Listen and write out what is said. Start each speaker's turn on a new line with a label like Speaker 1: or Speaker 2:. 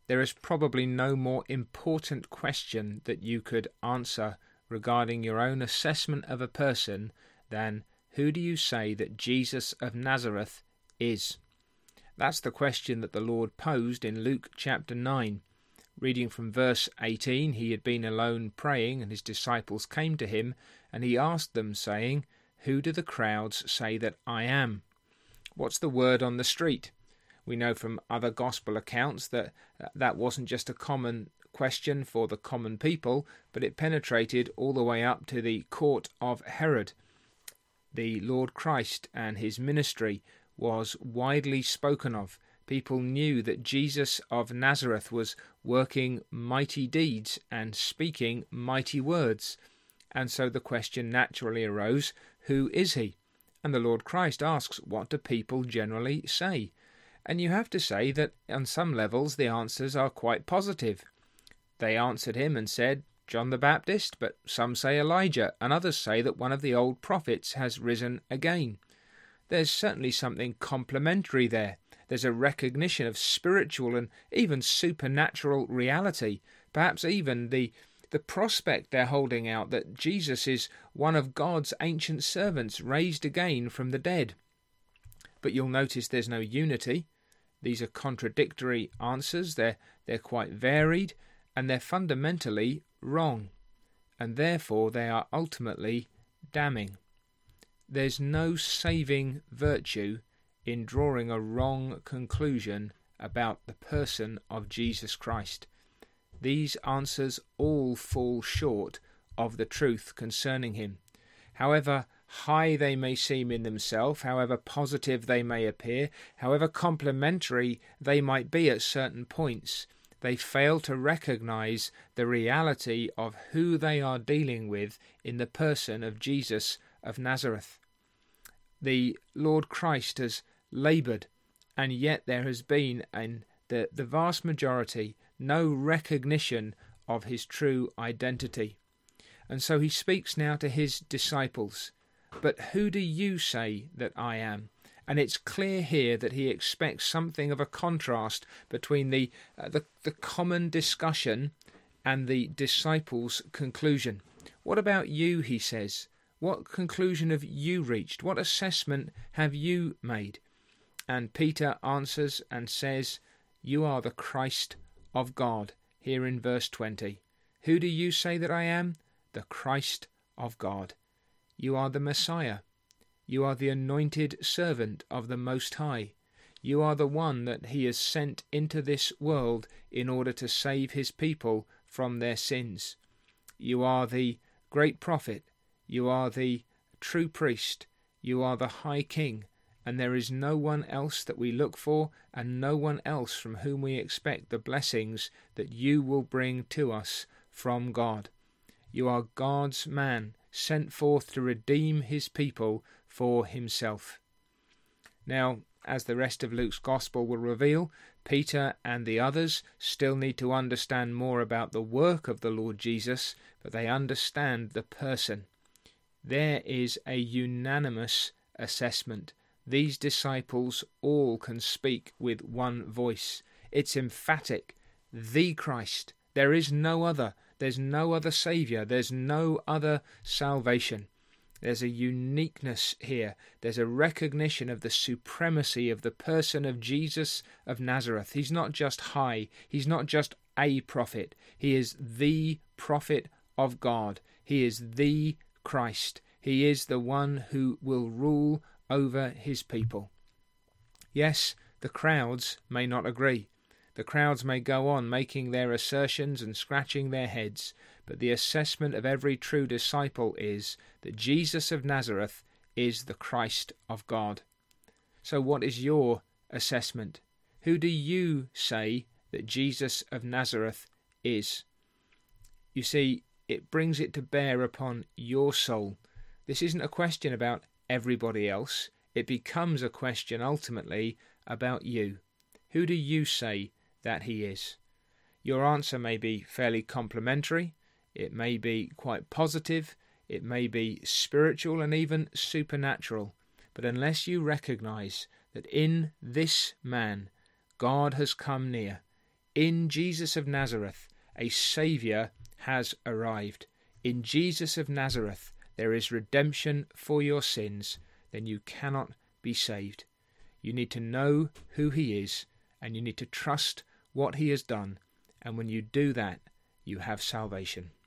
Speaker 1: there is probably no more important question that you could answer regarding your own assessment of a person than, who do you say that Jesus of Nazareth is? That's the question that the Lord posed in Luke chapter 9. Reading from verse 18, he had been alone praying, and his disciples came to him, and he asked them, saying, "Who do the crowds say that I am?" What's the word on the street? We know from other gospel accounts that that wasn't just a common question for the common people, but it penetrated all the way up to the court of Herod. The Lord Christ and his ministry was widely spoken of. People knew that Jesus of Nazareth was working mighty deeds and speaking mighty words. And so the question naturally arose, who is he? And the Lord Christ asks, what do people generally say? And you have to say that on some levels the answers are quite positive. They answered him and said, John the Baptist, but some say Elijah, and others say that one of the old prophets has risen again. There's certainly something complimentary there. There's a recognition of spiritual and even supernatural reality, perhaps even the prospect they're holding out that Jesus is one of God's ancient servants raised again from the dead. But you'll notice there's no unity. These are contradictory answers. They're quite varied, and they're fundamentally wrong, and therefore they are ultimately damning. There's no saving virtue in drawing a wrong conclusion about the person of Jesus Christ. These answers all fall short of the truth concerning him. However high they may seem in themselves, however positive they may appear, however complimentary they might be at certain points, they fail to recognize the reality of who they are dealing with in the person of Jesus of Nazareth. The Lord Christ has laboured, and yet there has been, in the vast majority, no recognition of his true identity. And so he speaks now to his disciples. But who do you say that I am? And it's clear here that he expects something of a contrast between the common discussion and the disciples' conclusion. What about you, he says? What conclusion have you reached? What assessment have you made? And Peter answers and says, you are the Christ of God, here in verse 20. Who do you say that I am? The Christ of God. You are the Messiah. You are the anointed servant of the Most High. You are the one that he has sent into this world in order to save his people from their sins. You are the great prophet. You are the true priest. You are the high king. And there is no one else that we look for, and no one else from whom we expect the blessings that you will bring to us from God. You are God's man, sent forth to redeem his people for himself. Now, as the rest of Luke's Gospel will reveal, Peter and the others still need to understand more about the work of the Lord Jesus, but they understand the person. There is a unanimous assessment. These disciples all can speak with one voice. It's emphatic. The Christ. There is no other. There's no other Saviour. There's no other salvation. There's a uniqueness here. There's a recognition of the supremacy of the person of Jesus of Nazareth. He's not just high. He's not just a prophet. He is the prophet of God. He is the Christ. He is the one who will rule over his people. Yes, the crowds may not agree. The crowds may go on making their assertions and scratching their heads, but the assessment of every true disciple is that Jesus of Nazareth is the Christ of God. So what is your assessment? Who do you say that Jesus of Nazareth is? You see, it brings it to bear upon your soul. This isn't a question about everybody else. It becomes a question ultimately about you. Who do you say that he is? Your answer may be fairly complimentary. It may be quite positive. It may be spiritual and even supernatural. But unless you recognize that in this man God has come near, in Jesus of Nazareth, a Saviour has arrived. In Jesus of Nazareth, there is redemption for your sins. Then you cannot be saved. You need to know who he is, and you need to trust what he has done. And when you do that, you have salvation.